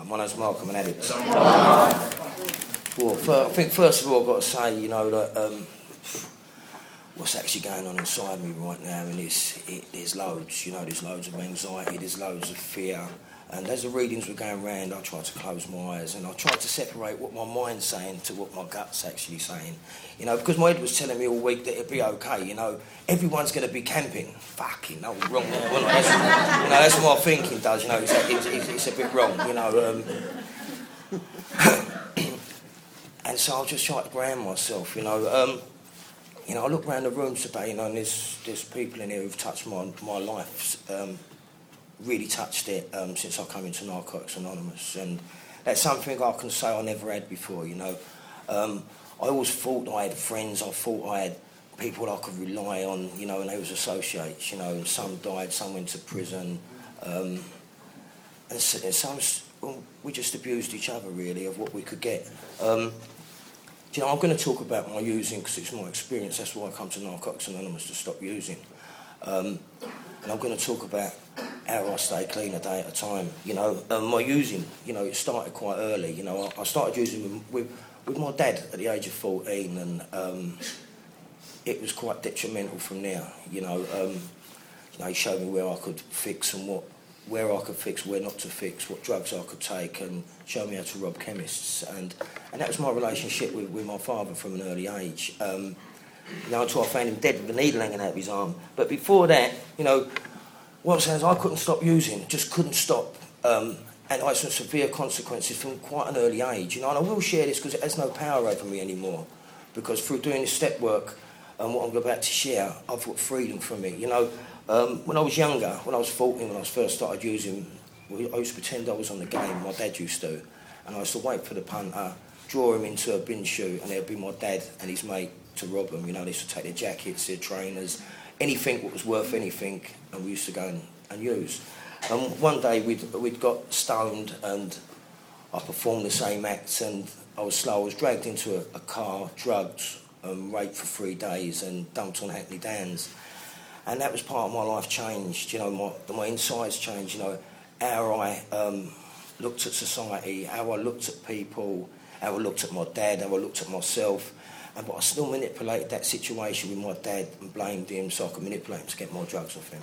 My name's Mark, I'm an addict. Well, I think first of all I've got to say, you know, that what's actually going on inside me right now, and there's loads, you know, there's loads of anxiety, there's loads of fear. And as the readings were going round, I tried to close my eyes and I tried to separate what my mind's saying to what my gut's actually saying. You know, because my head was telling me all week that it'd be okay, you know, everyone's going to be camping. Fucking, no, wrong there, wasn't I? That's what my thinking does, you know, it's a bit wrong, you know. And so I just tried to ground myself, you know. I look around the room today, you know, and there's people in here who've touched my life, really touched it since I came into Narcotics Anonymous, and that's something I can say I never had before, you know. I always thought I had friends, I thought I had people I could rely on, you know, and they was associates, you know, and some died, some went to prison, and some, well, we just abused each other, really, of what we could get. You know, I'm going to talk about my using because it's my experience. That's why I come to Narcotics Anonymous, to stop using. And I'm going to talk about how I stay clean a day at a time. You know, my using, you know, it started quite early. You know, I started using with my dad at the age of 14, and it was quite detrimental from there. You know, he showed me where I could fix and where I could fix, where not to fix, what drugs I could take, and showed me how to rob chemists. And that was my relationship with my father from an early age. You know, until I found him dead with a needle hanging out of his arm. But before that, you know, what I'm saying is I couldn't stop using, just couldn't stop. And I had some severe consequences from quite an early age. You know, and I will share this because it has no power over me anymore. Because through doing this step work and what I'm about to share, I've got freedom from it. You know, when I was younger, when I was 14, when I first started using, I used to pretend I was on the game, my dad used to. And I used to wait for the punter, draw him into a bin chute, and there'd be my dad and his mate to rob them. You know, they used to take their jackets, their trainers, anything that was worth anything, and we used to go and use. And one day we'd got stoned, and I performed the same acts, and I was dragged into a car, drugged, raped for 3 days, and dumped on Hackney Downs. And that was part of my life changed, you know, my insides changed, you know, how I looked at society, how I looked at people, how I looked at my dad, how I looked at myself. But I still manipulated that situation with my dad and blamed him so I could manipulate him to get more drugs off him.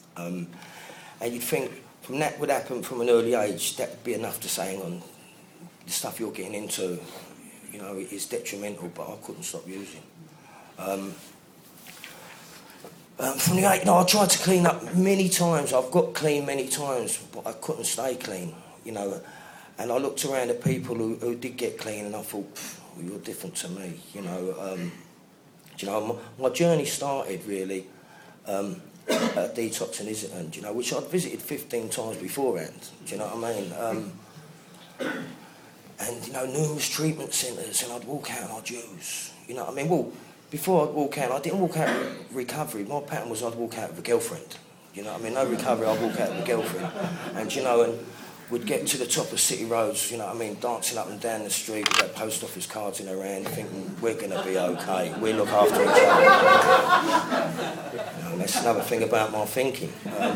And you'd think from that would happen from an early age, that would be enough to say, hang on, the stuff you're getting into, you know, is detrimental, but I couldn't stop using. From the age, I tried to clean up many times. I've got clean many times, but I couldn't stay clean, you know. And I looked around at people who did get clean, and I thought, well, you're different to me, you know. My journey started really at Detox in Islington, you know, which I'd visited 15 times beforehand. Do you know what I mean? And you know, numerous treatment centres, and I'd walk out and I'd use. You know what I mean? Well, before I'd walk out, I didn't walk out with recovery. My pattern was I'd walk out with a girlfriend. You know what I mean? No recovery, I'd walk out with a girlfriend. And you know, and we'd get to the top of city roads, you know what I mean, dancing up and down the street with our post office cards in our hand, thinking we're going to be okay, we look after each other. You know, and that's another thing about my thinking.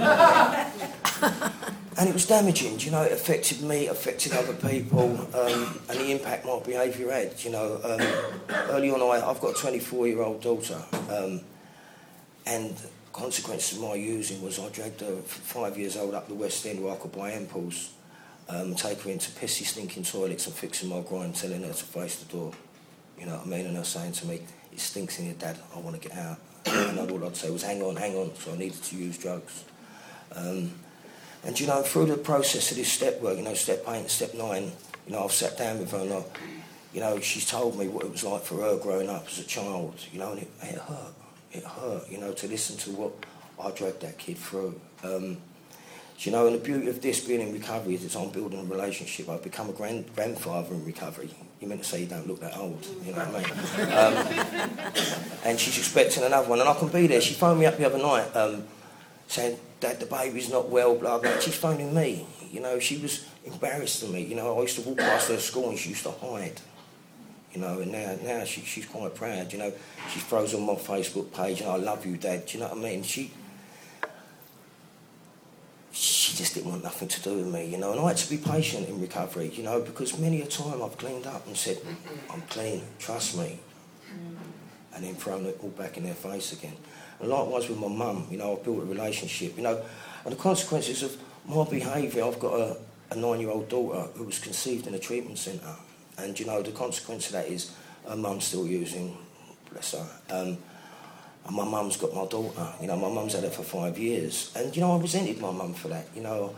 And it was damaging, you know, it affected me, it affected other people, and the impact my behaviour had, you know. Early on, I've got a 24-year-old daughter, and consequences of my using was I dragged her 5 years old up the West End where I could buy ampoules, take her into pissy, stinking toilets and fixing my grind, telling her to face the door. You know what I mean? And her saying to me, it stinks in here, Dad, I want to get out. And all I'd say was, hang on. So I needed to use drugs. And, you know, through the process of this step work, you know, step 8 and step 9, you know, I've sat down with her and, you know, she's told me what it was like for her growing up as a child, you know, and it hurt. It hurt, you know, to listen to what I dragged that kid through. You know, and the beauty of this being in recovery is I'm building a relationship. I've become a grandfather in recovery. You meant to say you don't look that old, you know what I mean? And she's expecting another one, and I can be there. She phoned me up the other night saying, Dad, the baby's not well, blah, blah. She's phoning me. You know, she was embarrassed of me. You know, I used to walk past her school and she used to hide. You know, and now she's quite proud, you know. She throws on my Facebook page, and I love you, Dad, do you know what I mean? She just didn't want want nothing to do with me, you know. And I had to be patient in recovery, you know, because many a time I've cleaned up and said, I'm clean, trust me. And then thrown it all back in their face again. And likewise with my mum, you know, I've built a relationship, you know. And the consequences of my behaviour, I've got a 9-year-old daughter who was conceived in a treatment centre. And, you know, the consequence of that is her mum's still using, bless her. And my mum's got my daughter. You know, my mum's had it for 5 years. And, you know, I resented my mum for that. You know,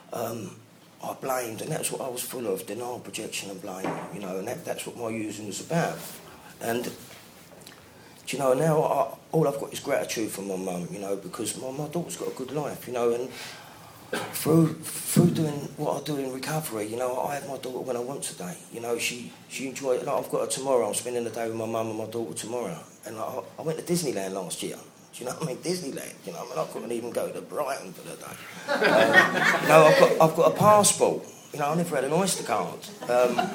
I blamed, and that's what I was full of, denial, projection and blame. You know, and that's what my using was about. And, do you know, now all I've got is gratitude for my mum, you know, because my daughter's got a good life, you know, and through doing what I do in recovery, you know, I have my daughter when I want today. You know, she enjoys it. Like, I've got her tomorrow. I'm spending the day with my mum and my daughter tomorrow. And like, I went to Disneyland last year. Do you know what I mean? Disneyland. You know, I mean, I couldn't even go to Brighton for the day. You know, I've got a passport. You know, I never had an Oyster card. You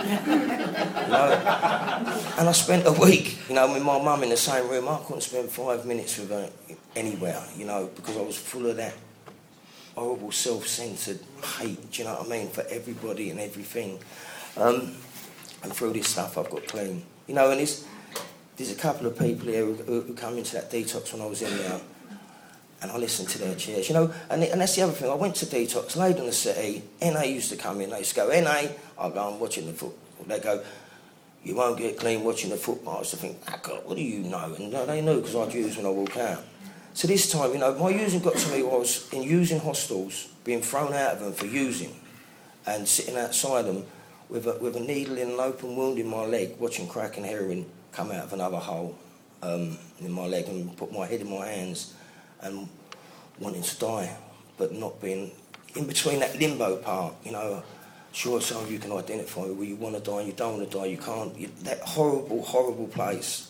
know, and I spent a week, you know, with my mum in the same room. I couldn't spend 5 minutes with her anywhere, you know, because I was full of that horrible self-centred hate, do you know what I mean, for everybody and everything. And through this stuff I've got clean. You know, and there's a couple of people here who come into that detox when I was in there, and I listened to their cheers, you know, and that's the other thing. I went to detox, laid in the city, NA used to come in, they used to go, NA, I'll go, I'm watching the football. They go, you won't get clean watching the football. I used to think, God, what do you know? And they knew because I'd use when I walk out. So this time, you know, my using got to me was in using hostels, being thrown out of them for using, and sitting outside them with a needle in an open wound in my leg, watching crack and heroin come out of another hole in my leg, and put my head in my hands and wanting to die, but not being in between that limbo part, you know. Sure, some of you can identify where you want to die and you don't want to die, you can't. That horrible, horrible place.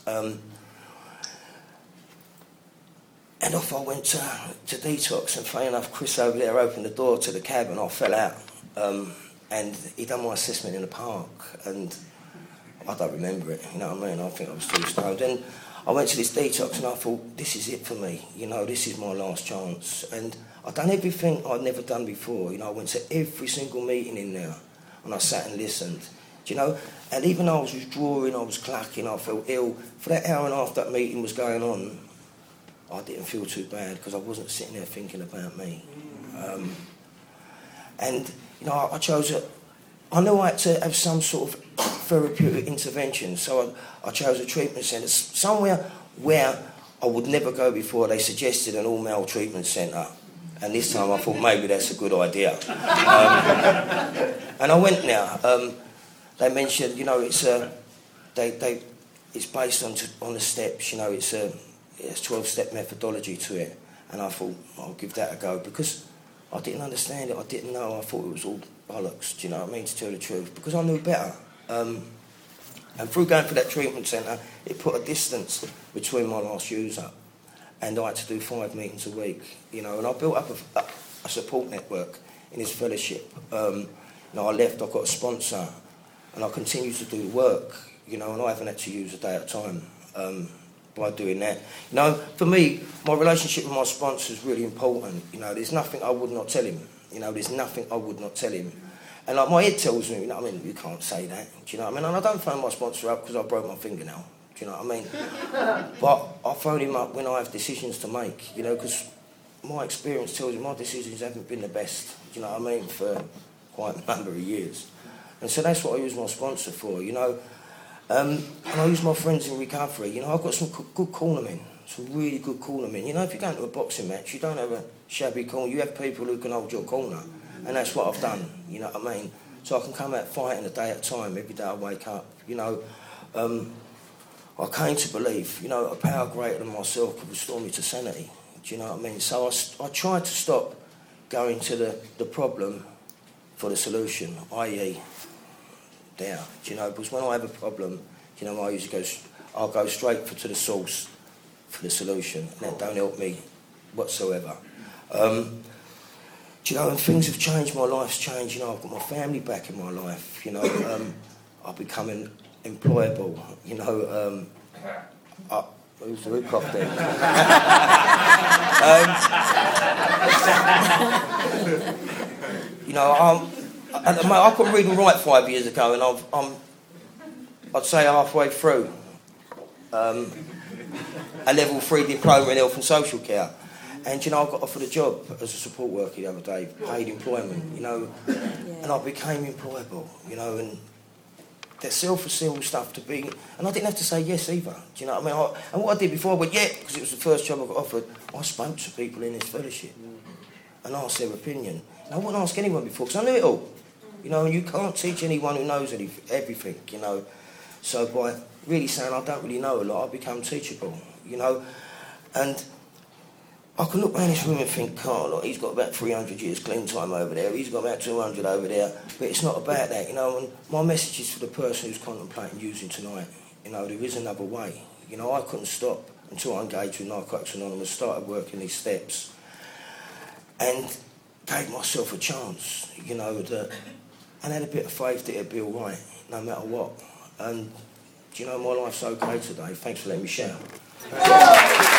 And off I went to detox, and funny enough, Chris over there opened the door to the cab and I fell out. And he done my assessment in the park, and I don't remember it, you know what I mean? I think I was too stoned. And I went to this detox and I thought, this is it for me, you know, this is my last chance. And I'd done everything I'd never done before, you know, I went to every single meeting in there, and I sat and listened, do you know? And even though I was withdrawing, I was clacking, I felt ill, for that hour and a half that meeting was going on, I didn't feel too bad because I wasn't sitting there thinking about me. And, you know, I chose it. I knew I had to have some sort of therapeutic intervention, so I chose a treatment centre, somewhere where I would never go before. They suggested an all-male treatment centre, and this time I thought maybe that's a good idea. And I went there. They mentioned, you know, it's based on the steps, you know, it's 12-step methodology to it, and I thought I'll give that a go because I didn't understand it. I didn't know. I thought it was all bollocks. Do you know what I mean? To tell the truth, because I knew better. And through going for that treatment centre, it put a distance between my last user, and I had to do 5 meetings a week. You know, and I built up a support network in this fellowship. You know, I left. I got a sponsor, and I continued to do work. You know, and I haven't had to use a day at a time. By doing that. You know, for me, my relationship with my sponsor is really important. You know, there's nothing I would not tell him. You know, there's nothing I would not tell him. And like my head tells me, you know what I mean, you can't say that. Do you know what I mean? And I don't phone my sponsor up because I broke my fingernail. Do you know what I mean? But I phone him up when I have decisions to make, you know, because my experience tells me my decisions haven't been the best, do you know what I mean, for quite a number of years. And so that's what I use my sponsor for, you know. And I use my friends in recovery. You know, I've got some good cornermen, some really good cornermen. You know, if you go into a boxing match, you don't have a shabby corner. You have people who can hold your corner. And that's what I've done, you know what I mean? So I can come out fighting a day at a time. Every day I wake up, you know. I came to believe, you know, a power greater than myself could restore me to sanity. Do you know what I mean? So I tried to stop going to the problem for the solution, i.e., there, do you know, because when I have a problem, you know, I'll go straight to the source for the solution, and that don't help me whatsoever. Do you know, and things have changed, my life's changed, you know, I've got my family back in my life, you know, I've become employable, you know, who's the hook off there? You know, at the moment, I couldn't read and write 5 years ago, and I'd say halfway through a level 3 diploma in health and social care. And, you know, I got offered a job as a support worker the other day, paid employment, you know, and I became employable, you know, and there's self-fulfilling stuff to be, and I didn't have to say yes either, do you know what I mean? And what I did before I went, yeah, because it was the first job I got offered, I spoke to people in this fellowship and asked their opinion. And I wouldn't ask anyone before, because I knew it all, you know, and you can't teach anyone who knows everything, you know. So by really saying I don't really know a lot, I become teachable, you know, and I can look around this room and think, Carl, look, he's got about 300 years clean time over there, he's got about 200 over there, but it's not about that, you know, and my message is for the person who's contemplating using tonight, you know, there is another way. You know, I couldn't stop until I engaged with Narcotics Anonymous, started working these steps, and gave myself a chance, you know, and had a bit of faith that it'd be all right, no matter what. And, do you know, my life's okay today. Thanks for letting me share.